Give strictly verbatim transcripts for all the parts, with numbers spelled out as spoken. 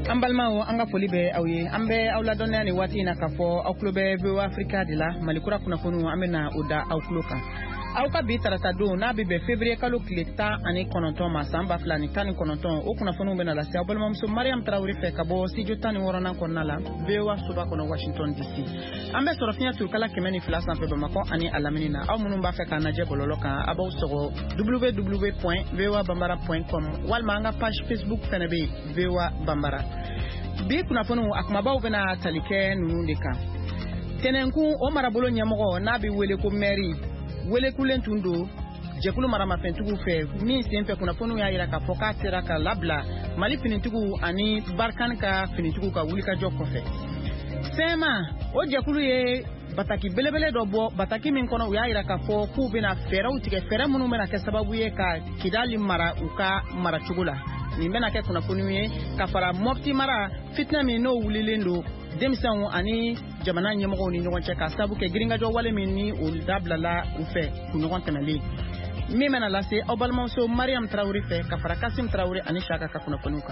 Ambalmao anga folibe awi ambe awla donna ni wati na kafo awklobe be Afrika dila malikura kuna fonu amena oda awkloka awka bi tarata do na bi be février kalo kleta ani kononton masamba flani tani kononton o kuna fonu bena la sia balmam so Mariam Traoré fe kabo si jotani worona konnala bewa suba kono Washington D C ambe sorofia turkala kemeni flasa pe bamako ani alaminina aw munun ba fe kana je bololoka abaw sogo w w w point v o a bambara point com walma anga page Facebook fenabe V O A Bambara bi kuna fonu akmabaw bena talike nunu deka tenenku o marabolo nyamogo na bi wele ko mairie wele kulen tundo jekulu marama fentugu fe mi sempe kuna fonu ya ira ka foka tira ka labla mali finitugu ani barkan ka finitugu ka wulika jokko fe sema o jekulu ye bataki belebele do bo bataki min kono ya ira ka fo ku bina fera utike fera munu mena ke sababu ye ka kidali mara uka mara chugula ni mena ke kuna fonu ye ka fara mofti mara fitna mi no wulilendo demsan ani jamana nyemoko ni nyogon cheka sabu ke gringa jo wale min ni o dablala u fe ku nyogon temeli mi mena lase obalmo so Mariam Traoré fe ka fara Kasim Traoré ani shaka ka kuna konuka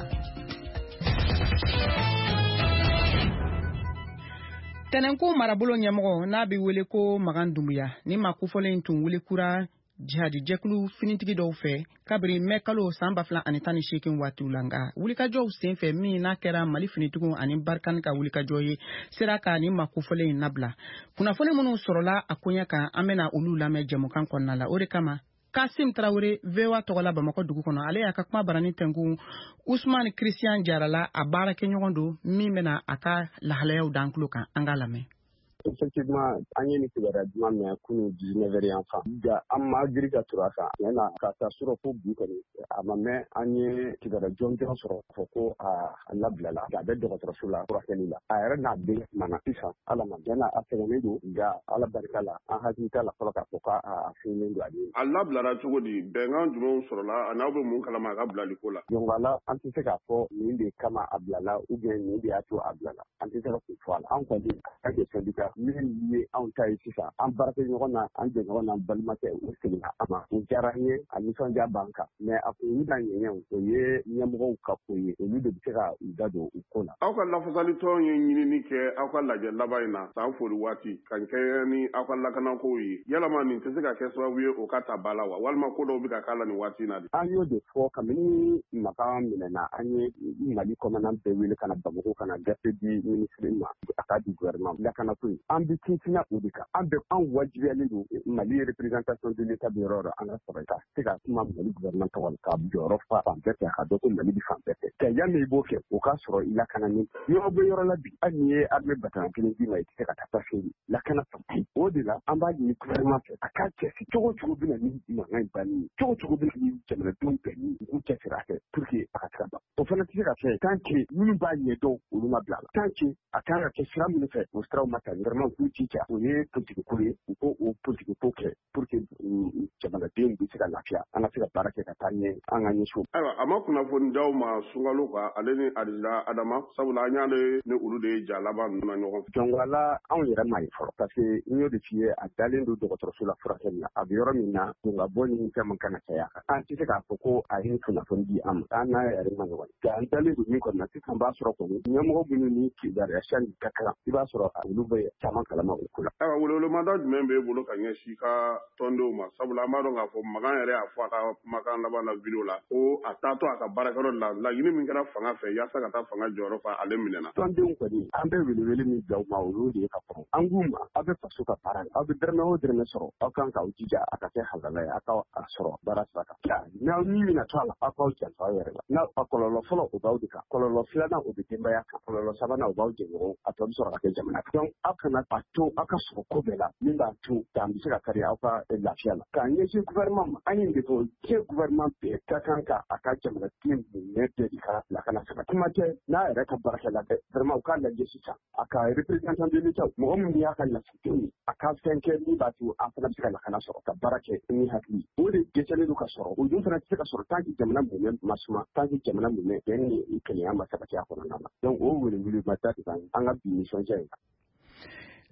tenenku marabulo nyemoko na bi wele ko magandumuya ni makufolen tun wele kura jihadi jekulu finitigi dɔw fɛ kabiri mɛkalo samba fila ani tani shekin waati langa wulikajɔw senfɛ min n'a kɛra mali finitigiw ani barikani ka wulikajɔ ye sera ka ni makufɔlen nabila kunnafoni minnu sɔrɔla a koɲɛ kan an bɛna olu lamɛn jɛmukan kɔnɔna la o de kama Kasim Traoré V O A tɔgɔla Bamakɔ dugu kɔnɔ ale y'a ka kuma barani tɛnku Usman Christian Jarala a baara kɛ ɲɔgɔn don min bɛna a ka lahalayaw dan tulo kan an ka lamɛn. Effectivement, an ye ni kibaruya duman mɛn kunu dix-neuf heures yan fan. Nka an ma giri ka turu a kan. Yan'a ka taa sɔrɔ ko bi kɔni a ma mɛn an ye kibaruya jɔnjɔn sɔrɔ k'a fɔ ko a labilala a bɛ dɔgɔtɔrɔso la furakɛli la. A yɛrɛ n'a den mana sisan ala ma yan'a a sɛgɛnnen don nka ala barika la an hakili t'a la fɔlɔ k'a fɔ k'a finnen don ale. A labilara cogo di bɛnkan jumɛnw sɔrɔla a n'aw bɛ mun kalama a ka bilali ko la. Donc ala an tɛ se k'a fɔ nin de kama a bilala ou bien nin de y'a to a bilala an tɛ se ka kun fɔ a la. An kɔni an kɛ syndicat min ye anw ta ye sisan an baarakɛ ɲɔgɔn na an jɛ ɲɔgɔn na balimakɛ o seginna a ma o diyara n ye a nisɔndiya b'an kan mais a kun da ɲɛɲɛ o ye ɲɛmɔgɔw ka ko ye olu de bɛ se ka u da don u ko la. Aw ka lafasalitɔn ye ɲinini kɛ aw ka lajɛ laban in na san foli waati ka kɛ ni aw ka lakanako ye yalama nin tɛ se ka kɛ sababu ye o ka ta ba la wa walima ko dɔw bɛ ka k'a la nin waati in na de. An y'o de fɔ kabini Makan minɛna an ye Mali kɔnɔna bɛɛ wele ka na Bamako ka na gafe di ministre ma a ka di gouvernement lakanako ye an bɛ tintina o de kan an bɛ an wajibiyalen don Mali représentation de l'état bɛ yɔrɔ yɔrɔ an ka sɔrɔ ka se ka kuma Mali gouvernement tɔgɔ la ka jɔyɔrɔ fa fan bɛɛ fɛ ka dɔn ko Mali bɛ fan bɛɛ fɛ ka yanni i b'o kɛ o k'a sɔrɔ i lakanani yɔrɔ bɛ yɔrɔ la bi hali n'i ye armée bataillon kelen d'i ma i tɛ se ka taa passer lakana fan o de la an b'a ɲini gouvernement fɛ a k'a cɛsiri cogo cogo bɛ na ni mankan in banni ye cogo cogo bɛ na ni jamanadenw bɛnni u k'u cɛsiri a fɛ pour que a ka se ka ban o fana tɛ se ka kɛ tant que minnu b'a ɲɛdɔn olu ma bila a la tant que a kan ka kɛ sira minnu fɛ o siraw ma ta vraiment k'u jija o ye politique ko ye u ko o politique ko kɛ pour que jamanadenw bɛ se ka lafiya an ka se ka baara kɛ ka taa ɲɛ an ka ɲɛso. Ayiwa a ma kunnafoni d'aw ma sunkalo kan ale ni Adisa Adama sabula an y'ale ni olu de ye ja laban ninnu na ɲɔgɔn fɛ. Jɔngɔla anw yɛrɛ ma ye fɔlɔ parce que n y'o de f'i ye a dalen don dɔgɔtɔrɔso la furakɛli la a bɛ yɔrɔ min na kun ka bɔ ni fɛn min kana caya kan an tɛ se k'a fɔ ko a ye kunnafoni di an ma an n'a yɛrɛ ma ɲɔgɔn ye nka an dalen don min kɔni na sisan b'a sɔrɔ kɔni ɲɛmɔgɔ minnu ni kibaruya siyani ka kalan i b'a sɔrɔ olu bɛ caman kalama o ko la. Ayiwa welemada jumɛn b'e bolo ka ɲɛsin ka tɔndenw ma sabula an b'a dɔn k'a fɔ Makan yɛrɛ y'a fɔ a ka kumakan laban na video la ko a taatɔ a ka baarakɛyɔrɔ la laɲini min kɛra fanga fɛ yaasa ka taa fanga jɔyɔrɔ fa ale minɛna. Tɔndenw kɔni an bɛ welewele min bila u ma olu de ye ka kɔrɔ an k'u ma aw bɛ faso ka baara la aw bɛ dɛrɛmɛ o dɛrɛmɛ sɔrɔ aw kan k'aw jija a ka kɛ halala ye aw ka a sɔrɔ baara sira kan n'aw ni mina to a la aw k'aw janto aw yɛrɛ la n'a a kɔlɔlɔ fɔlɔ o b'aw de kan kɔlɔlɔ filanan o bɛ denbaya kan kɔlɔlɔ sabanan o b'aw jɛɲɔgɔn a tɔ bɛ sɔrɔ ka kɛ jamana kan donc aw kana a to aw ka sɔrɔ ko bɛɛ la min b'a to k'an bɛ se ka kari aw ka lafiya la k'an ɲɛsin gouvernement ma an ye de fɔ diɲɛ gouvernement bɛɛ ka kan ka a ka jamanaden minɛ bɛɛ de ka lakana saba kuma tɛ n'a yɛrɛ ka baarakɛla dɛ vraiment u k'a lajɛ sisan a ka représentant de l'état mɔgɔ min y'a ka lasigidenw ye a ka fɛn kɛ min b'a to an fana bɛ se ka lakana sɔrɔ ka baara kɛ ni hakili o de dɛsɛlen don ka sɔrɔ o dun fana tɛ se ka sɔrɔ tant que jamana minɛ ma suma tant que jamana minɛ bɛn ni kelenya ma sabati a kɔnɔna na donc o welewele ma da an ka bi nisɔndiya in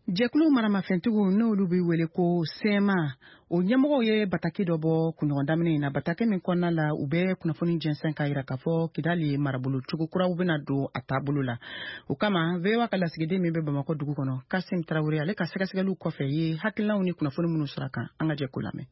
Jɛkulu maramafɛntigiw n'olu bɛ wele ko sema o ɲɛmɔgɔw ye bataki dɔ bɔ kunɲɔgɔn daminɛ in na bataki min kɔnɔna la u bɛ kunnafoni jɛnsɛn k'a jira k'a fɔ Kidali marabolo cogo kuraw bɛna don a taabolo la o kama V O A ka lasigiden min bɛ Bamakɔ dugu kɔnɔ Kasim Tarawele ale ka sɛgɛsɛgɛliw kɔfɛ ye hakilinaw ni kunnafoni minnu sɔrɔ kan an ka jɛkulu lamɛn.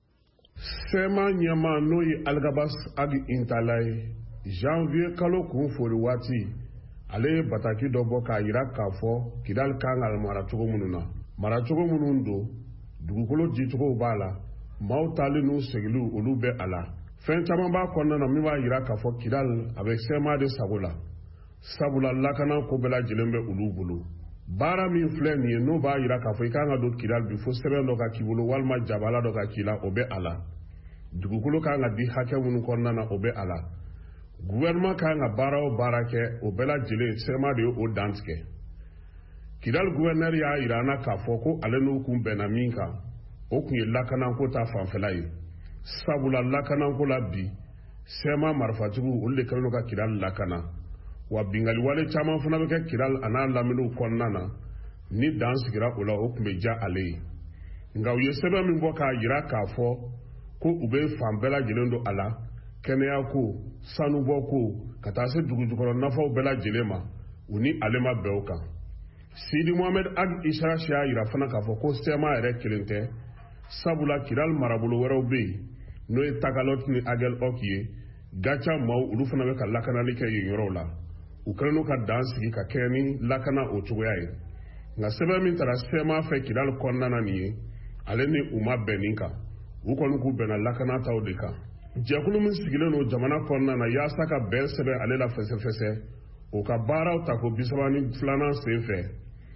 Sema ɲɛma n'o ye Algabas Ag Intala ye janvier kalo kun fori waati ale ye bataki dɔ bɔ k'a jira k'a fɔ Kidali kan ka mara cogo minnu na mara cogo minnu don dugukolo jicogow b'a la maaw taali n'u segiliw olu bɛ a la fɛn caman b'a kɔnɔna na min b'a jira k'a fɔ Kidali a bɛ sema de sago la sabula lakana ko bɛɛ lajɛlen bɛ olu bolo baara min filɛ nin ye n'o b'a jira k'a fɔ i kan ka don Kidali bi fo sɛbɛn dɔ ka k'i bolo walima jabala dɔ ka k'i la o bɛ a la dugukolo kan ka di hakɛ minnu kɔnɔna na o bɛ a la gouvernement kan ka baara o baara kɛ o bɛɛ lajɛlen sema de ye o dan tigɛ Kidali gouverneur y'a jira an na k'a fɔ ko ale n'u kun bɛnna min kan o kun ye lakanako ta fanfɛla ye sabula lakanako la bi sema marifatigiw olu de kɛlen ka Kidali lakana wa bingali wale caman fana bɛ kɛ Kidali a n'a lamɛnniw kɔnɔna na ni dan sigira o la o kun bɛ diya ale ye nka u ye sɛbɛn min bɔ k'a jira k'a fɔ ko u bɛ fan bɛɛ lajɛlen don a la kɛnɛya ko sanubɔ ko ka taa se dugujukɔrɔ nafaw bɛɛ lajɛlen ma u ni ale ma bɛn o kan Sidi Mohamed Ag Isara y'a jira fana k'a fɔ ko sema yɛrɛ kelen tɛ sabula Kidali marabolo wɛrɛw bɛ yen n'o ye Tagalot ni Agel Ok ye gaca maaw olu fana bɛ ka lakanali kɛ yen yɔrɔw la u kɛlen n'u ka dan sigi ka kɛ ni lakana o cogoya ye nka sɛbɛn min taara sema fɛ Kidali kɔnɔna na nin ye ale ni u ma bɛn nin kan u kɔni k'u bɛnna lakana taw de kan jɛkulu min sigilen don jamana kɔnɔna na yaasa ka bɛn sɛbɛn ale la fɛsɛfɛsɛ o ka baaraw ta ko bisaba ni filanan sen fɛ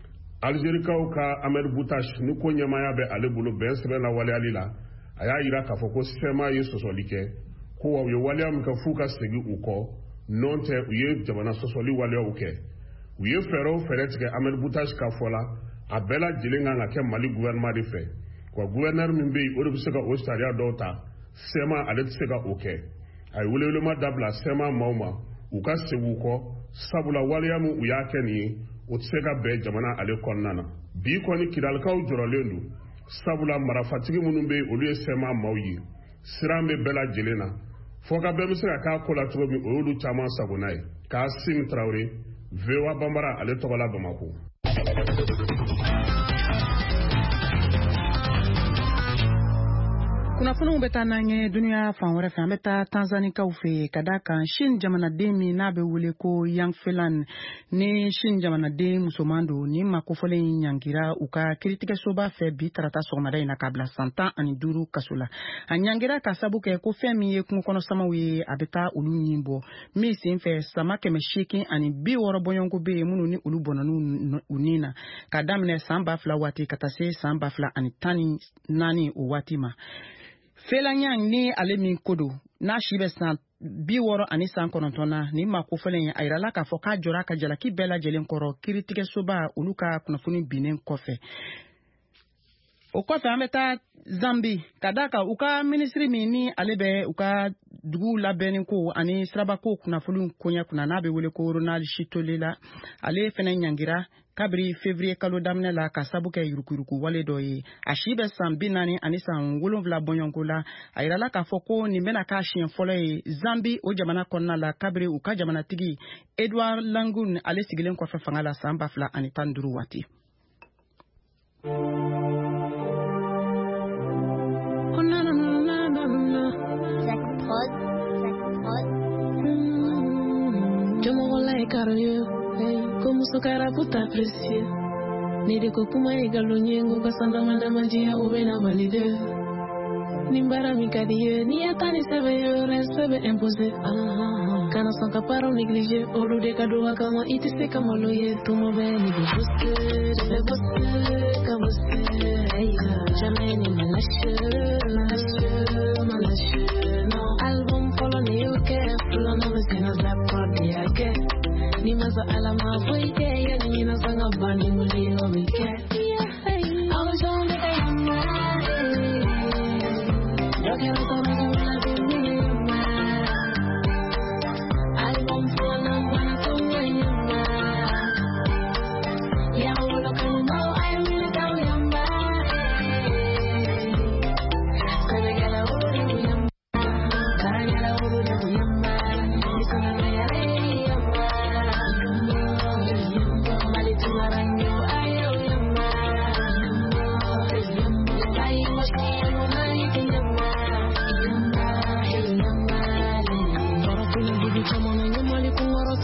Algerikaw ka Ahmed Boutache ni ko ɲɛmaya bɛ ale bolo bɛn sɛbɛn la waleyali la a y'a jira k'a fɔ ko sema ye sɔsɔli kɛ ko wa u ye waleya min kɛ f'u ka segin u kɔ nɔn tɛ u ye jamana sɔsɔli waleyaw kɛ u ye fɛɛrɛw fɛɛrɛ tigɛ Ahmed Boutache ka fɔ la a bɛɛ lajɛlen kan ka kɛ Mali gouvernement de fɛ wa gouverneur min bɛ yen o de bɛ se ka o sariya dɔw ta sema ale tɛ se ka o kɛ a ye welewelema dabila sema maaw ma u ka segin u kɔ sabula waleya min u y'a kɛ nin ye o tɛ se ka bɛn jamana ale kɔnɔna na bi kɔni Kidalikaw jɔrɔlen don sabula marafatigi minnu bɛ yen olu ye sema maaw ye siran bɛ bɛɛ lajɛlen na fɔ ka bɛɛ bɛ se ka k'a ko la cogo min o y'olu caman sagona ye Kasim Tarawele V O A Banbara ale tɔgɔ la Bamakɔ. Kunnafoniw bɛ taa n'an ye duniya fan wɛrɛ fɛ an bɛ taa Tanzanikaw fɛ ka d'a kan Shin jamanaden min n'a bɛ wele ko Yang Felan ni Shin jamanaden musoman don ni ma kofɔlen ɲangira u ka kiiritigɛsoba fɛ bi tarata sɔgɔmada in na k'a bila san tan ani duuru kaso la a ɲangira ka sabu kɛ ko fɛn min ye kungokɔnɔsamaw ye a bɛ taa olu ɲin bɔ min sen fɛ sama kɛmɛ seegin ani bi wɔɔrɔ bɔɲɔgɔnko bɛ yen minnu ni olu bɔnna u nin na ka daminɛ san ba fila waati ka taa se san ba fila ani tan ni naani o waati ma. Felanyang ni ale min ko don n'a si bɛ san bi wɔɔrɔ ani san kɔnɔntɔn na ni ma kofɔlen a yirala k'a fɔ k'a jɔra ka jalaki bɛɛ lajɛlen kɔrɔ kiiritigɛsoba olu ka kunnafoni binnen kɔfɛ. O kɔfɛ an bɛ taa Zambi ka d'a kan u ka minisiri min ni ale bɛ u ka dugu labɛnni ko ani sirabako kunnafoni koɲɛ kunna n'a bɛ wele ko Ronald Shitolela ale fana ɲangira kabiri février kalo daminɛ la ka sabu kɛ yurukuyuruku wale dɔ ye a si bɛ san bi naani ani san wolonwula bɔɲɔgɔnko la a yirala k'a fɔ ko nin bɛna k'a siɲɛ fɔlɔ ye Zambi o jamana kɔnɔna la kabiri u ka jamanatigi Edouard Langun ale sigilen kɔfɛ fanga la san ba fila ani tan duuru waati. Como sou cara puta aprecia Nide ko kuma e galonyengo kasanda manda majia ubena valide Nimbara mikadiye ni atani sebe yo resebe impose Kana sanka paro négligé Olu de kadoa kama iti se kama loye Tumo beni de buste De buste kabuste Jameni malashe Malashe Malashe No album follow ni uke Fulo no vesina zap party ake Ni maza alama voike ya ni na sanga bani muli no wike I was on the camera Yo quiero todo que me la tenga Album for na buena como ella Ya lo que no I really don't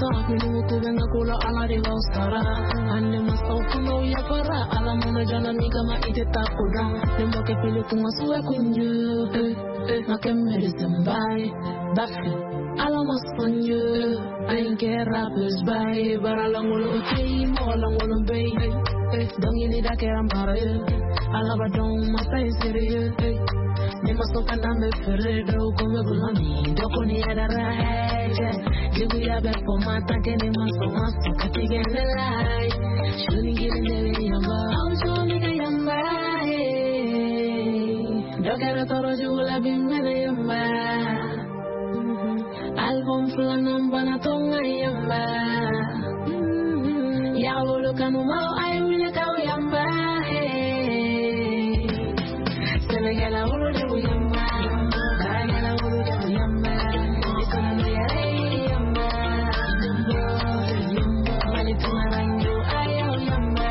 talk me no ko venga kula ala de vausara ande maso kuno ya para ala mona jana miga ma ite takuda nembo ke pele kuma suwe kunju eh makemere sembai bafi ala masonju ain't care rappers by bara langolo okay mo langolo bay don't you need a care ambara ala badon masai serious Nima soka na me ferredo come bulani doko ni ada raja jibu ya be for mata ke ni maso maso katigene lai shuni gine ne yamba au shuni ke yamba dokera toro jula bimme yamba album flanam bana tonga yamba ya wolo kanu ma ai wile ka yamba Senegala wolo de yamba Senegala wolo de yamba Ikono ya yamba Yamba Mali tumarango ayo yamba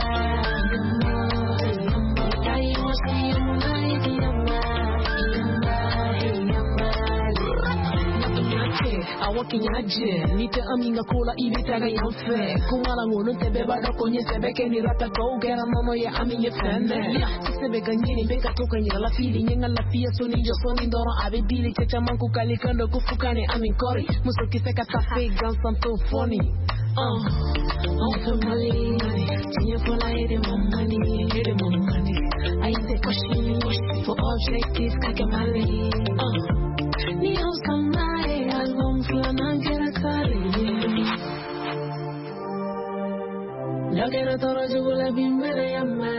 Yamba Kai wasi yamba yamba Yamba Awakinyaje nite aminga kula ibitaga yamfe kumala ngono tebeba dokonye sebeke ni rata ko gera mono ya aminye fende sebeka nyini beka toka nyira la fili nyenga la fia soni jo soni ndoro abibili checha manku kalikando kufukane amin kori muso kiseka tafe gansan to funny uh on for money tinya for like the money the money I say question for objective kakamali uh ni oskamai album flana gera kali la gera toro jugula bimbere yamma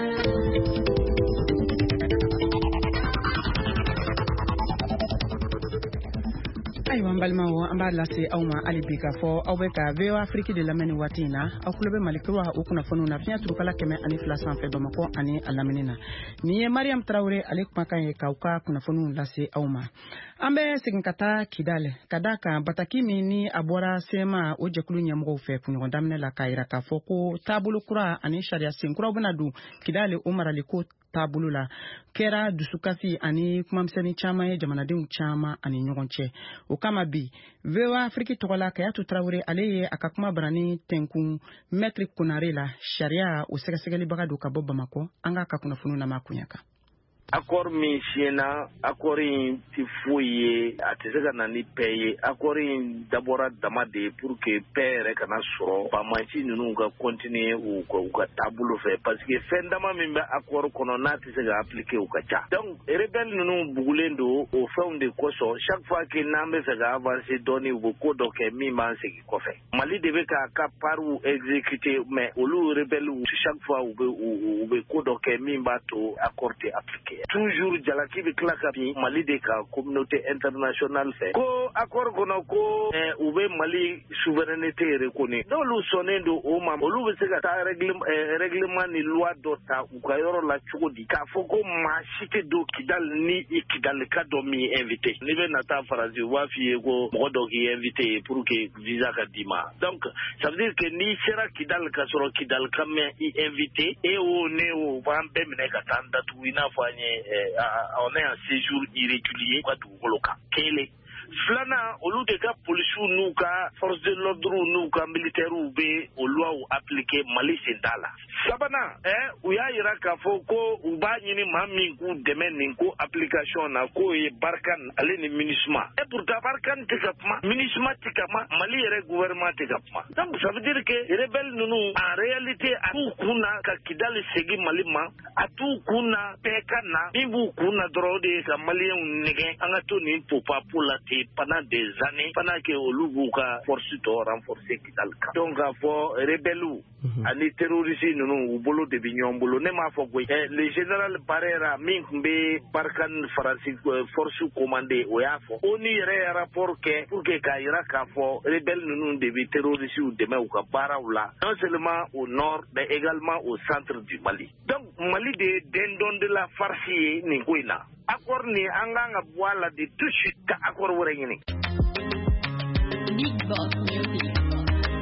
Aywa mbalmawo ambala se awma alibika fo awbeka veo Afrique de la meni watina akulobe malikwa ukuna fonu na fiya turukala keme ani flasan fe Bamako ani alaminina ni Mariam Traoré ale kumaka ye kauka kuna fonu la se awma ambe siginkata Kidale kadaka batakimi ni abora sema ojekulu nyamgo fe kunyo damne la kaira ka foko tabulu kura ani sharia sinkura bunadu Kidale Umar aliko tabulu la kera dusukasi ani kumamseni chama ye jamanadenw chama ani nyogonche kama bi vewa Afrique togola kaya tu Traoré aleye akakuma barani tenkun metri kunarela sharia usegasegeli bagadu ka Bamako anga kakuna funu na makunyaka Accord min siena accord in tifoye atesega na ni paye accord in d'abord damade pour que père kana soro ba manchi nunu ga continuer ou ka tableau fait parce que fendama min ba accord kono na tesega appliquer ou kacha donc rebel nunu bugulendo au fond de koso chaque fois que nambe fega avancer donner ou ko donc mi man se ko fait Mali debe ka ka paru exécuter mais olu rebel chaque fois ou ou ko donc mi ba to accorder appliquer toujours jalaki bi klaka bi Mali de ka communauté internationale fait ko accord kono ko eh, ube Mali souveraineté reconnue do lu sonendo o ma olu be se ka ta règlement eh, règlement ni loi dota u ka yoro la chudi ka foko ma cité do Kidal ni Kidal ka do mi invité ni be na ta phrase wa fi ko mo do ki invité pour que visa ka dima donc ça veut dire que ni sera Kidal ka soro Kidal ka me invité et o ne o va be me ka tanda tu ina fanye Eh, on est en séjour irrégulier quoi du coloca kele flana au lieu de ka police ou ka force de l'ordre ou ka militaire ou be au loi ou appliquer Mali sendala sabana eh uya ira ka foko uba nyini mami ku demen ninko application na ko e barkan ale ni minisma et pour ta barkan tikapma minisma tikama Mali ere gouvernement tikapma donc ça veut dire que rebelle nous en réalité a tout kuna ka Kidal segi Mali ma a tout kuna pekana bibu kuna drode ka Malien nege anga to ni popa pour la pendant des années pendant que Olubuka force to renforcer Kidal donc for rebelle ani terroriste nous bolo de bignon bolo ne ma fo le général Barrera mingbe barkan français force commandé o yafo oni re rapport que pour que kaira ka fo rebelle nous de terroriste ou de ou ka barawla non seulement au nord mais également au centre du Mali donc Mali de dendon de la farcie ni koina accord ni anganga boala de tout de suite accord wore ngini Big Boss Music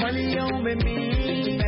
Maliens be mi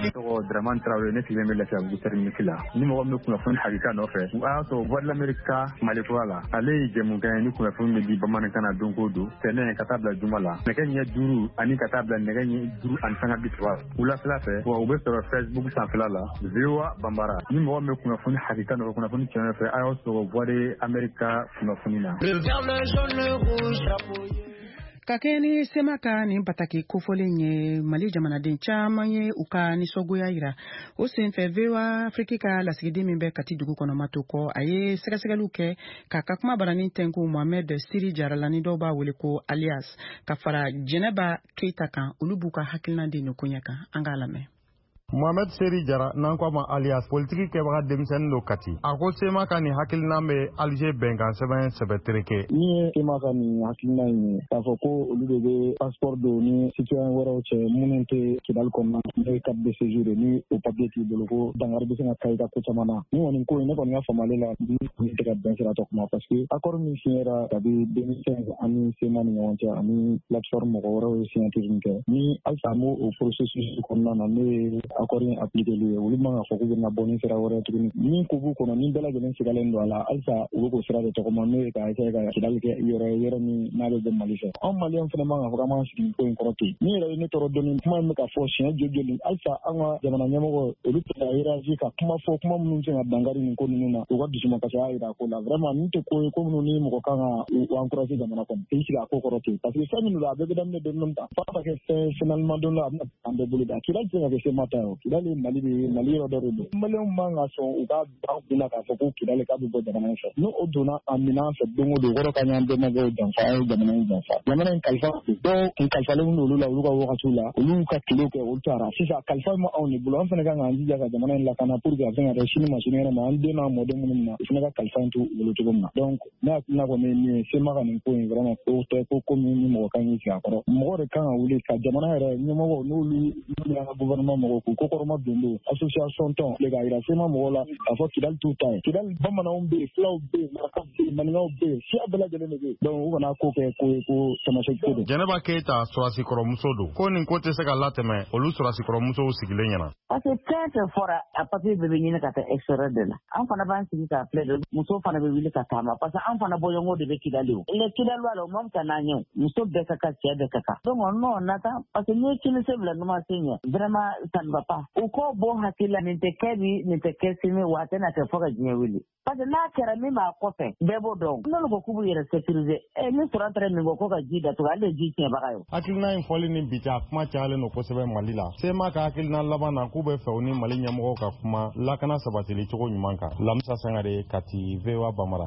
o Draman Traoré ne filmé la sabu terminila ni mo me kuna fun harika no fe a so voila america malikoala ale jemu gan ni kuna fun me di bamana kana donko do tene katabla jumala ne kenya duru ani katabla ne kenya duru an sanga bitwa ula fla fe o be sur Facebook sans flala viwa bambara ni mo me kuna fun harika no kuna fun chene fe a so voila america kuna funina le vert le jaune le rouge chapeau kakeni semaka ni pataki kofolenye mali jamanaden caman ye u ka nisogoya yira o senfɛ vewa afrika lasigiden min bɛ kati dugu kɔnɔ mato kɔ a ye sɛgɛsɛgɛliw kɛ ka ka kuma baranin tɛnku mohamed siri jarala ni dɔw b'a wele ko alias ka fara jɛnɛba keita kan olu b'u ka hakilina di nin koɲɛ kan an k'a lamɛn. Mohamed Seri Jara nan ko ma alias politique ke baga demsen lo kati ako sema kan ni hakilina be Alger bengan seben sebetreke ni sema kan ni hakilina ni ka fo ko olu de be passeport do ni citoyen woro che munente kidal ko na ni carte de séjour ni o papier ti do ko dangar be sena kayita ko chamana ni woni ko ne ko ni famale la ni te ka ben sera to ko parce que accord ni signera tabi deux mille quinze ani sema ni wonte ani plateforme ko woro signature ni alsa mo o processus ko na na ni accord appliqué lui olu ma nga foko na boni sera wora tuguni ni ko bu kono ni bela gelen sigalen do ala alsa ulu ko sera de to ko manne ka ka ka kidal ke yoro yoro ni na be de malise on malien fena ma nga foko ma sigi ko en koroti ni re ni toro doni kuma me ka fo chien jojoli alsa anga jamana nyamo olu ta ira ji ka kuma fo kuma mun je na dangari ni ko ni na ko wadu sima ka sa ira ko la vraiment ni to ko ko mun ni mo ko kanga o encourager jamana ko ti sigi ko koroti parce que ça ni la be de de non ta fa ka finalement don la ande bulu da kidal je ga se mata kidal mali be mali ro do do mali manga so u ka ba ku la ka fo ko kidal ka bu bo jamana so no oduna amina fa dongo do woro ka nyande na go dan fa jamana ni fa jamana kalfa do in kalfa le no lula lu ka wo ka sula lu ka kilo ke o tara sisa kalfa ma on ni bulo an fana ka nganji ja jamana la kana pour ga fana da shini machine ma an de na mo de mun na fana ka kalfa tu lu to na donc na na ko ni ni se ma ka ni ko vraiment ko to ko ko ni mo ka ni ka ko mo re kan wuli ka jamana re ni mo no lu ni na gouvernement mo ko ko ko ma dondo association ton le ga ira se ma mo la afo kidal tout temps kidal bamana on be flow be ma ka be manino be si abala de ne be donc wana ko ke ko ko sama se ko Jɛnɛba Keita surasi kɔrɔ muso do ko nin ko tɛ se ka latɛmɛ olu surasi kɔrɔ musow sigilen ɲɛna parce que fɛn fɛn fɔra a papier bɛɛ bɛ ɲini ka taa extérieur de la an fana b'an sigi k'a filɛ de muso fana bɛ wuli ka taama parce que an fana bɔɲɔgɔnko de bɛ kidali o le kidali la o ma ka n'an ye muso bɛɛ ka kan cɛ bɛɛ ka kan donc n'o nata parce que n'i ye kini se bila numan se ɲɛ vraiment ça ne va pas u k'o bɔ hakili la nin tɛ kɛ bi nin tɛ kɛ sini wa a tɛna kɛ fɔ ka diɲɛ wuli parce que n'a kɛra min b'a kɔfɛ bɛɛ b'o dɔn n'olu ko k'u b'u yɛrɛ sécuriser ɛ ni sɔrɔ tɛrɛ min ko ko ka ji datugu ale de ji tiɲɛbaga ye hakilina in fɔli ni bi cɛ a kuma cayalen don kosɛbɛ mali la sema ka hakilina laban na k'u bɛ fɛ u ni mali ɲɛmɔgɔw ka kuma lakana sabatili cogo ɲuman kan lamisa sangare kati vewa bamara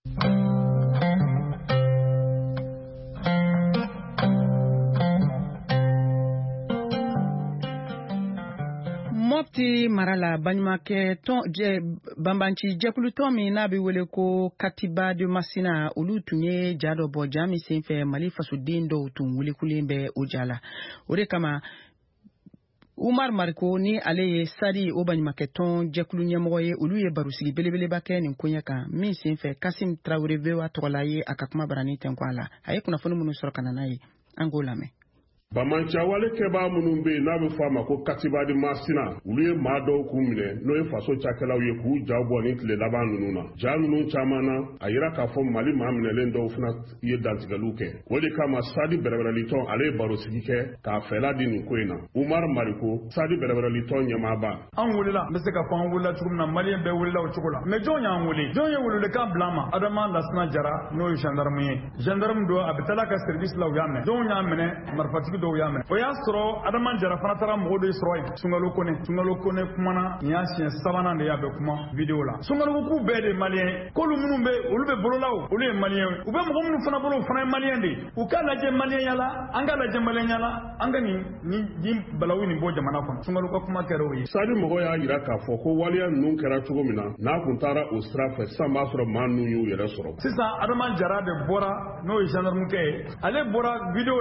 Mopti marala banyumakɛ tɔn jɛ banbanci jɛkulu tɔn min n'a bɛ wele ko Katiba de Masina olu tun ye ja dɔ bɔ ja min senfɛ Mali fasoden dɔw tun welekulen bɛ o ja la o de kama Umar Mariko ni ale ye Sadi o banyumakɛ tɔn jɛkulu ɲɛmɔgɔ ye olu ye barosigi belebeleba kɛ nin koɲɛ kan min senfɛ Kasim Traoré Vewa tɔgɔla ye a ka kuma barani tɛnku a la a ye kunnafoni minnu sɔrɔ ka na n'a ye an k'o lamɛn. Bamancawale kɛbaa minnu bɛ yen n'a bɛ fɔ a ma ko Katiba de Masina olu ye maa dɔw k'u minɛ n'o ye faso cakɛlaw ye k'u jaw bɔ ni tile laban ninnu na ja ninnu caman na a yira k'a fɔ Mali maa minɛlen dɔw fana ye dantigɛliw kɛ o de kama Sadi bɛrɛbɛrɛlitɔn ale ye barosigi kɛ k'a fɛla di nin ko in na Umar Mariko Sadi bɛrɛbɛrɛlitɔn ɲɛmaaba an wulila n bɛ se ka fɔ an wulila cogo min na Malien bɛɛ wulila o cogo la mais jɔn y'an wuli jɔn ye welewelekan bila an ma Adama Lasina Jara n'o ye gendarme ye gendarme don a bɛ taa ka service la u y'a minɛ jɔn y'a minɛ marifatigi dɔw y'a minɛ o y'a sɔrɔ Adama Jara fana taara mɔgɔ de sɔrɔ yen Sunkalo Kone Sunkalo Kone kumana nin y'a siɲɛ sabanan de y'a bɛ kuma vidéo la Sunkalo k'u bɛɛ de malien k'olu minnu bɛ olu bɛ bololaw olu ye malien u bɛ mɔgɔ minnu fana bolo o fana ye malien de u k'a lajɛ malien yala an k'a lajɛ malien yala an ka nin nin balawu nin bɔ jamana kɔnɔ Sunkalo ka kuma kɛra o ye Sadi mɔgɔ y'a yira k'a fɔ ko waliya ninnu kɛra cogo min na n'a kun taara o sira fɛ sisan b'a sɔrɔ maa ninnu y'u yɛrɛ sɔrɔ sisan Adama Jara de bɔra n'o ye gendarme kɛ ye ale bɔra vidéo la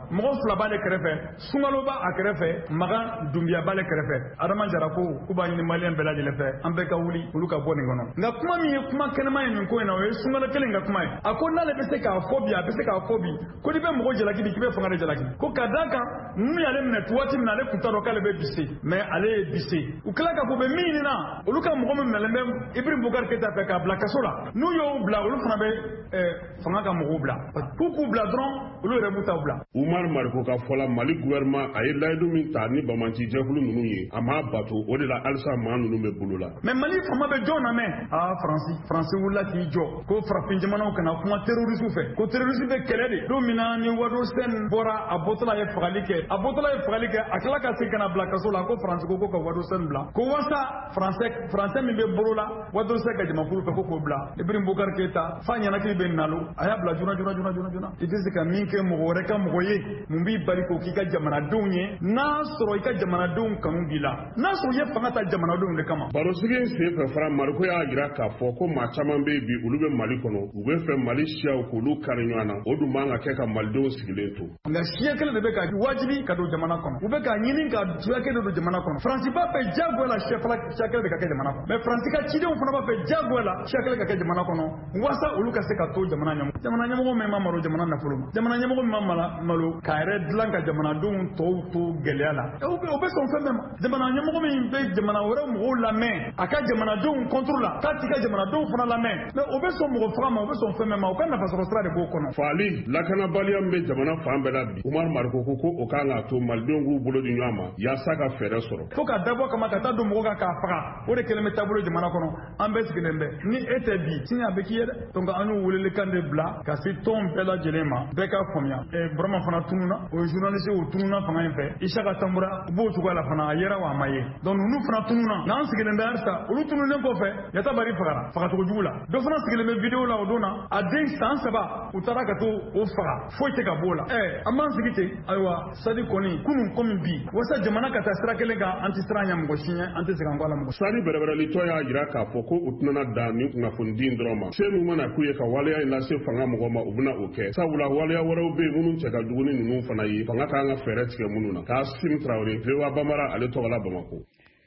mɔgɔ fila b'ale kɛrɛfɛ Sunkalo b'a a kɛrɛfɛ Magan Dumbuya b'ale kɛrɛfɛ Adama Jara ko k'u b'a ɲini maliyɛn bɛɛ lajɛlen fɛ an bɛɛ ka wuli olu ka bɔ nin kɔnɔ nka kuma min ye kuma kɛnɛma ye nin ko in na o ye Sunkalo kelen ka kuma ye a ko n'ale bɛ se k'a fɔ bi a bɛ se k'a fɔ bi ko n'i bɛ mɔgɔ jalaki bi k'i bɛ fanga de jalaki ko ka d'a kan ninnu y'ale minɛ waati min na ale tun t'a dɔn k'ale bɛ bise mais ale ye bise u tila ka fɔ u bɛ min ɲini na olu ka mɔgɔ min minɛlen bɛ Ibrahim Boubacar Keita fɛ k'a bila kaso la n'u y'o bila olu fana bɛ fanga ka mɔgɔw bila k'u k'u bila dɔrɔn olu yɛrɛ b'u ta bila. Umar Mariko ka fɔla Mali gouvernement a ye layidu min ta ni Bamanci jɛkulu ninnu ye a m'a bato o de la halisa maa ninnu bɛ bolo la. mais Mali fama bɛ jɔn na mɛn ah Faransi Faransi wulila k'i jɔ ko farafin jamanaw kana kuma terroriste fɛ ko terroriste bɛ kɛlɛ de don min na ni Wado Sène bɔra a bɔtɔla ye fagali kɛ a bɔtɔla ye fagali kɛ a tila ka segin ka na bila kaso la ko Faransi ko ko ka Wado Sène bila ko wasa français français min bɛ bolo la Wado Sène ka jamakulu fɛ ko k'o bila Ibrahim Boubacar Keita fa ɲɛnakili bɛ nalo a y'a bila joona joona joona joona joona i tɛ se ka min kɛ mɔgɔ wɛrɛ ka mɔgɔ ye mun b'i bali k'o k'i ka jamanadenw ye n'a sɔrɔ i ka jamanadenw kanu b'i la n'a sɔrɔ i ye fanga ta jamanadenw de kama. Barosigi in sen fɛ fara Mariko y'a jira k'a fɔ ko maa caman bɛ yen bi olu bɛ Mali kɔnɔ u bɛ fɛ Mali siyaw k'olu kari ɲɔgɔn na o dun man ka kɛ ka Malidenw sigilen to. nka siya kelen de bɛ ka wajibi ka don jamana kɔnɔ u bɛ ka ɲini ka siya kelen don jamana kɔnɔ Faransi b'a fɛ diyagoya la siya kelen de ka kɛ jamana kɔnɔ mais Faransi ka cidenw fana b'a fɛ diyagoya la siya kelen ka kɛ jamana kɔnɔ walasa olu ka se ka to jamana ɲɛmɔgɔ jamana ɲɛmɔgɔ min ma malo jamana nafolo ma jamana ɲɛmɔgɔ min ma malo k'a yɛrɛ dilan ka jamanadenw tɔw to gɛlɛya la o bɛ sɔn fɛn bɛɛ ma jamana ɲɛmɔgɔ min bɛ jamana wɛrɛ mɔgɔw lamɛn a ka jamanadenw contrôle la k'a t'i ka jamanadenw fana lamɛn mais o bɛ sɔn mɔgɔ faga ma o bɛ sɔn fɛn bɛɛ ma o ka nafasɔrɔ sira de b'o kɔnɔ. Fali lakanabaliya min bɛ jamana fan bɛɛ la bi Umar Mariko ko ko o kan ka to Malidenw k'u bolo di ɲɔgɔn ma yaasa ka fɛɛrɛ sɔrɔ. fo ka dabɔ kama ka taa don mɔgɔ kan k'a faga o de kɛlen bɛ taabolo jamana kɔnɔ an bɛɛ sigilen bɛ ni e tɛ bi sini a bɛ k'i ye dɛ donc an y'u welelikan de bila ka se tɔn bɛɛ lajɛlen ma bɛɛ ka faamuya Burama fana tununa o ye journaliste o tununa fanga in fɛ Isaka Tambura u b'o cogoya la fana a yera wa a ma ye donc ninnu fana tununa n'an sigilen bɛ halisa olu tununen kɔfɛ Yata Bari fagara fagacogo jugu la dɔ fana sigilen bɛ vidéo la o don na a den san saba u taara ka to o faga foyi tɛ ka b'o la ɛ an b'an sigi ten ayiwa sadi kɔni kunun komi bi wasa jamana ka taa sira kelen kan an tɛ siran ɲɛ mɔgɔ si ɲɛ an tɛ se k'an kɔ a la mɔgɔ si. Sadi bɛrɛbɛrɛlitɔ y'a jira k'a fɔ ko u tɛna dan ni kunnafoni di dɔrɔn ma se min mana k'u ye ka waleya in lase fanga mɔgɔ ma u bɛna o kɛ sabula waleya wɛrɛw bɛ yen minnu cɛ ka jugu ni ninnu fana ye fanga kan ka fɛɛrɛ tigɛ minnu na k'a Sim Traoré Lewa Bamara ale tɔgɔla Bamako.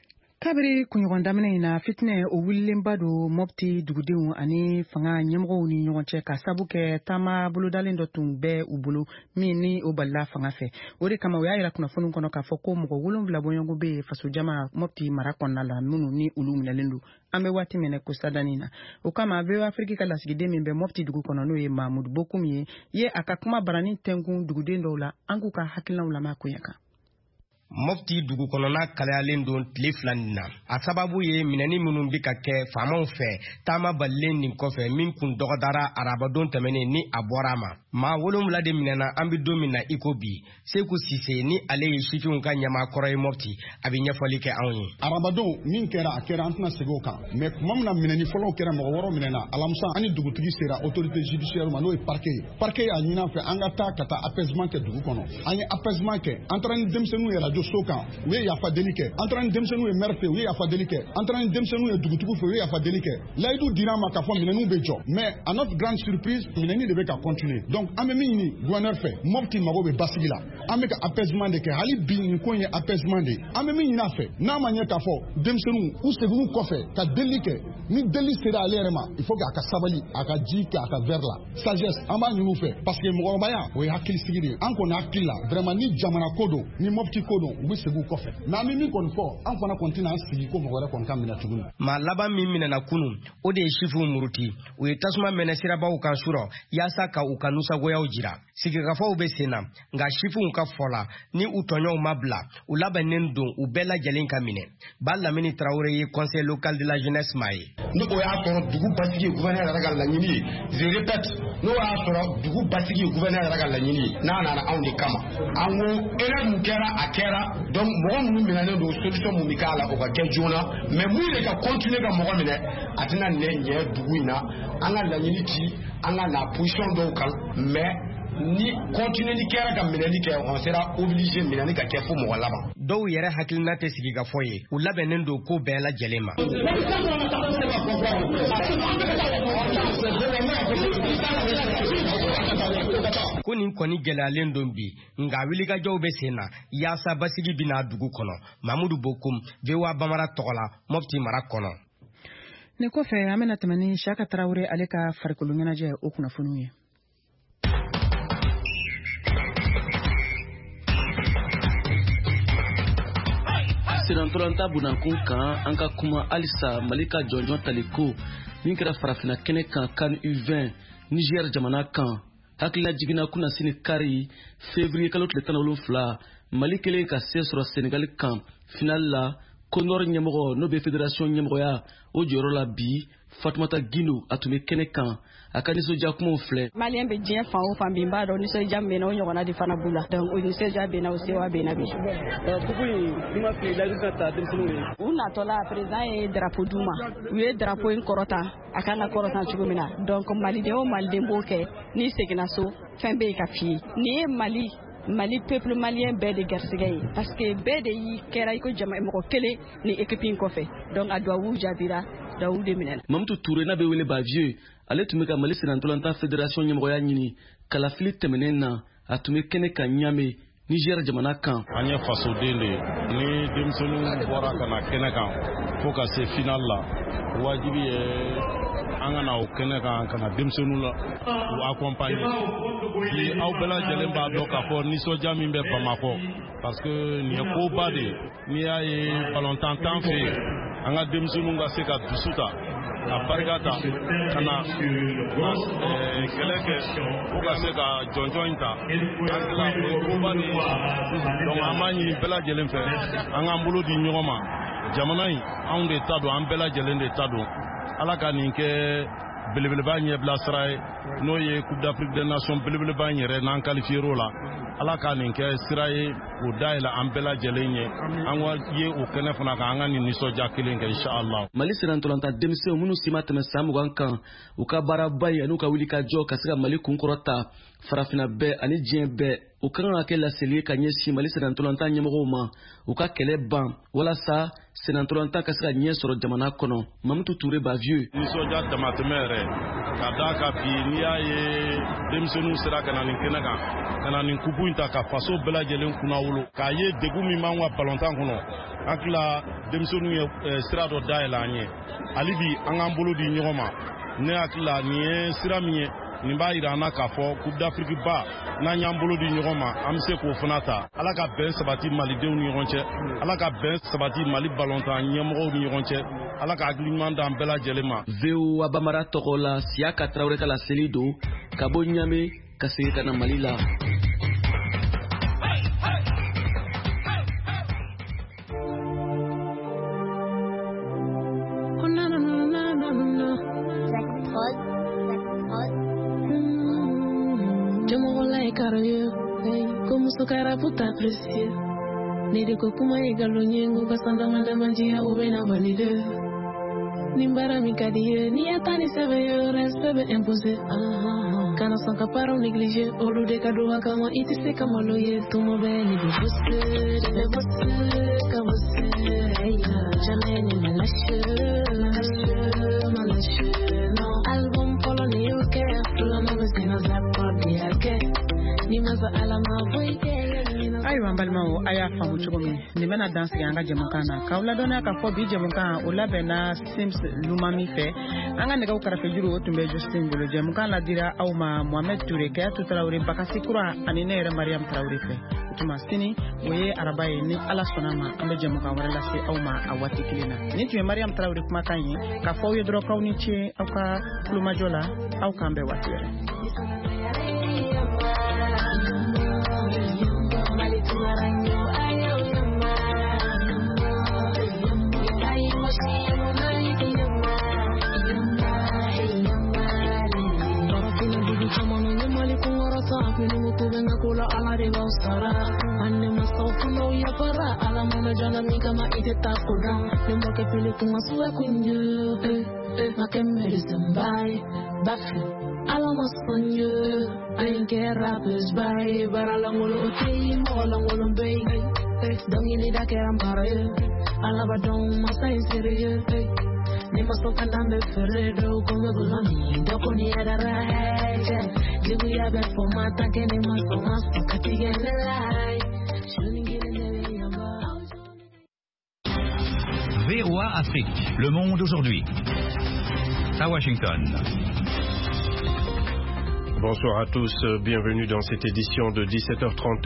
kabiri kunɲɔgɔn daminɛ in na fitinɛ o wulilenba don Mopti dugudenw ani fanga ɲɛmɔgɔw ni ɲɔgɔn cɛ ka sabu kɛ taama bolodalen dɔ tun bɛ u bolo min ni o balila fanga fɛ o de kama o y'a yira kunnafoni kɔnɔ k'a fɔ ko mɔgɔ wolonwula bɔɲɔgɔnko bɛ yen faso jama Mopti mara kɔnɔna la minnu ni olu minɛlen don an bɛ waati minɛ ko sadani na o kama V O A Afrique ka lasigiden min bɛ Mopti dugu kɔnɔ n'o ye Mahamudu Bokum ye ye a ka kuma barani tɛnkun duguden dɔw la an k'u ka hakilinaw lamɛn a koɲɛ kan. Mopti dugu kɔnɔna kalayalen don tile fila nin na a sababu ye minɛni minnu bi ka kɛ faamaw fɛ taama balilen nin kɔfɛ min kun dɔgɔdara arabadon tɛmɛnen ni a bɔra a ma maa wolonwula de minɛna an bi don min na iko bi Seku Sise ni ale ye sifinw ka ɲɛmaa kɔrɔ ye Mopti a bi ɲɛfɔli kɛ anw ye. arabadon min kɛra a kɛra an tɛna segin o kan mais kuma min na minɛni fɔlɔw kɛra mɔgɔ wɔɔrɔ minɛna alamisa ani dugutigi sera autorité judiciaire ma n'o ye parquet ye parquet y'a ɲini an fɛ an ka taa ka taa apaisement kɛ dugu kɔnɔ an ye apaisement kɛ an taara ni denmisɛnninw ye radio so kan u ye yafa deli kɛ an taara ni denmisɛnninw ye maire fɛ u ye yafa deli kɛ an taara ni denmisɛnninw ye dugutigiw fɛ u ye yafa deli kɛ layidu dira an ma k'a fɔ minɛninw bɛ jɔ mais à notre grande surprise minɛni de bɛ ka continuer donc an bɛ min ɲini gouverneur fɛ Mopti mago bɛ basigi la an bɛ ka apaisement de kɛ hali bi nin ko in ye apaisement de an bɛ min ɲini a fɛ n'a ma ɲɛ k'a fɔ denmisɛnninw u seginnu kɔfɛ ka deli kɛ ni deli sera ale yɛrɛ ma il faut que a ka sabali a ka ji kɛ a ka verre la sagesse an b'a ɲini u fɛ parce que mɔgɔkɔrɔbaya o ye hakilisigi de ye an kɔni hakili la vraiment ni jamana ko don ni Mopti ko don u bɛ segin u kɔfɛ mais an bɛ min kɔni fɔ an fana kɔni tɛna an sigi ko mɔgɔ wɛrɛ kɔni ka minɛ tuguni. maa laban min minɛna kunun o de ye sifuw muruti u ye tasuma mɛnɛ sirabaw kan surɔ yaasa ka u ka nusagoyaw jira sigikafaw bɛ sen na nka sifuw ka fɔ la ni u tɔɲɔw ma bila u labɛnnen don u bɛɛ lajɛlen ka minɛ Ba Lamini Traoré ye conseil local de la jeunesse maa ye. ni o y'a sɔrɔ dugu basigi ye gouverneur yɛrɛ ka laɲini ye je répète n'o y'a sɔrɔ dugu basigi ye gouverneur yɛrɛ ka laɲini ye n'a nana anw de kama an ko erreur mun kɛra a kɛra donc mɔgɔ minnu minɛnen don solution mun bɛ k'a la o ka kɛ joona mais mun de ka continuer ka mɔgɔ minɛ a tɛna ɲɛ ɲɛ dugu in na an ka laɲini ci an ka na position dɔw kan mais ni continuer kɛra ka minɛni kɛ on sera obligé minɛni ka kɛ fo mɔgɔ laban. dɔw yɛrɛ hakilina tɛ sigi ka fɔ ye u labɛnnen don ko bɛɛ lajɛlen ma. ko nin kɔni gɛlɛyalen don bi nka wilikajɔw bɛ sen na yaasa basigi bina dugu kɔnɔ. Mamudu Bokum, V O A Bamara tɔgɔ la, Mopti mara kɔnɔ. Ne kɔfɛ an bɛna tɛmɛ ni Saka Tarawele ale ka farikolo ɲɛnajɛ o kunnafoniw ye. Sirantolanta Bunankun kan an ka kuma alisa Mali ka jɔnjɔn taliko min kɛra farafina kɛnɛ kan CAN U vingt Niger jamana kan hakilina jigina kuna sini kari février kalo tile tan ni wolonwula Mali kelen ka se sɔrɔ Senegal kan final la Konor ɲɛmɔgɔ n'o bɛ fédération ɲɛmɔgɔya o jɔyɔrɔ la bi Fatumata Gindo a tun bɛ kɛnɛ kan a ka nisɔndiya kumaw filɛ. Malien bɛ diɲɛ fan o fan bi n b'a dɔn nisɔndiya min bɛ na o ɲɔgɔnna de fana b'u la donc o nisɔndiya bɛ na o sewa bɛ na bi. Kuku in ni ma fili layidu ka taa denmisɛnninw ye. U natɔla président ye drapeau d'u ma u ye drapeau in kɔrɔta a kan ka kɔrɔtan cogo min na donc maliden o maliden b'o kɛ n'i seginna so fɛn bɛ yen ka f'i ye nin ye Mali Mali peuple malien bɛɛ de garisɛgɛ ye parce que bɛɛ de y'i kɛra i ko jama mɔgɔ kelen ni équipe in kɔfɛ donc a duwawu jaabira duwawu de minɛna. Mamutu Touré n'a bɛ wele Bavieux ale tun bɛ ka Mali Senatolanta fédération ɲɛmɔgɔya ɲini kalafili tɛmɛnen na a tun bɛ kɛnɛ kan Niamey Niger jamana kan. An ye fasoden de ye ni denmisɛnninw bɔra ka na kɛnɛ kan fo ka se final la wajibi ye an ka na o kɛnɛ kan ka na denmisɛnninw la u accompagner bi aw bɛɛ lajɛlen b'a dɔn k'a fɔ nisɔndiya min bɛ Bamakɔ parce que nin ye koba de ye n'i y'a ye balontan t'an fɛ yen an ka denmisɛnninw ka se ka dusu ta ka barika ta ka na kɛlɛ kɛ fo ka se ka jɔnjɔn in ta an tila o ye koba de ye donc an b'a ɲini bɛɛ lajɛlen fɛ an k'an bolo di ɲɔgɔn ma jamana in anw de ta don an bɛɛ lajɛlen de ta don ala ka nin kɛ belebeleba ɲɛbila sira ye n'o ye Coupe d'Afrique des Nations belebeleba yɛrɛ n'an qualifiera la ala ka nin kɛ sira ye o dayɛlɛ an bɛɛ lajɛlen ye an ka ye o kɛnɛ fana kan an ka nin nisɔndiya kelen kɛ inshallah. Mali Senatolanta denmisɛnw minnu si ma tɛmɛ san mugan kan u ka baaraba ye an'u ka wuli ka jɔ ka se ka Mali kunkɔrɔta farafina bɛɛ ani diɲɛ bɛɛ u kan ka kɛ laseli ye ka ɲɛsin Mali Senatolanta ɲɛmɔgɔw ma u ka kɛlɛ ban walasa Senatolanta ka se ka ɲɛ sɔrɔ jamana kɔnɔ. Mamutu Touré Bavieux. Nisɔndiya damatɛmɛ yɛrɛ ka d'a kan bi n'i y'a ye denmisɛnninw sera ka na nin kɛnɛ kan ka na nin kupu in ta ka faso bɛɛ lajɛlen kunna wolo k'a ye degun min b'an ka balontan kɔnɔ an tila denmisɛnninw ye sira dɔ dayɛlɛ an ye hali bi an k'an bolo di ɲɔgɔn ma ne hakili la nin ye sira min ye nin b'a yira an na k'a fɔ Coupe d'Afrique ba n'an y'an bolo di ɲɔgɔn ma an bɛ se k'o fana ta ala ka bɛn sabati malidenw ni ɲɔgɔn cɛ ala ka bɛn sabati Mali balontan ɲɛmɔgɔw ni ɲɔgɔn cɛ ala ka hakili ɲuman d'an bɛɛ lajɛlen ma. V O A Bamara tɔgɔ la Siaka Tarawele ka laseli don ka bɔ Niamey ka segin ka na Mali la. Yo me voy a caro yo, como su cara puta precia. Ni de kokuma e galonyengo kasanda manda manjia ubena valide. Nimbara mi kadie, ni atani sebe yo respect imposé. Kana sanka para négligé, olu de kadua kama iti se kama loye tumo be ni de bosse, de bosse, ka bosse. Jamais ni malashe, malashe. No album polo ni yuke, la mabesina zappa biake. Ni maza alama boyke. Ayiwa balimaw a y'a faamu cogo min nin bɛna dan sigi an ka jɛmukan na k'aw ladɔnniya k'a fɔ bi jɛmukan o labɛnna Sims Lumami fɛ an ka nɛgɛw kɛrɛfɛ juru o tun bɛ Justin bolo jɛmukan ladira aw ma Mohamed Touré Kayatu Tarawele Bakasi Kura ani ne yɛrɛ Mariam Tarawele fɛ o tuma sini o ye araba ye ni Ala sɔnna ma an bɛ jɛmukan wɛrɛ lase aw ma a waati kelen na nin tun ye Mariam Tarawele kumakan ye k'a fɔ aw ye dɔrɔn k'aw ni ce aw ka kulomajɔ la aw k'an bɛn waati wɛrɛ. I ain't care rappers by but I long will team all on will be don't you need a care I'm alaba don't my sign serious Ni maso kanda me ferredo come buloni doko ni adara heje Jibu ya be for mata ke ni maso maso katige ne lai Shuni gire ne yamba V O A Afrique, le monde aujourd'hui. À Washington. Bonsoir à tous, bienvenue dans cette édition de dix-sept heures trente.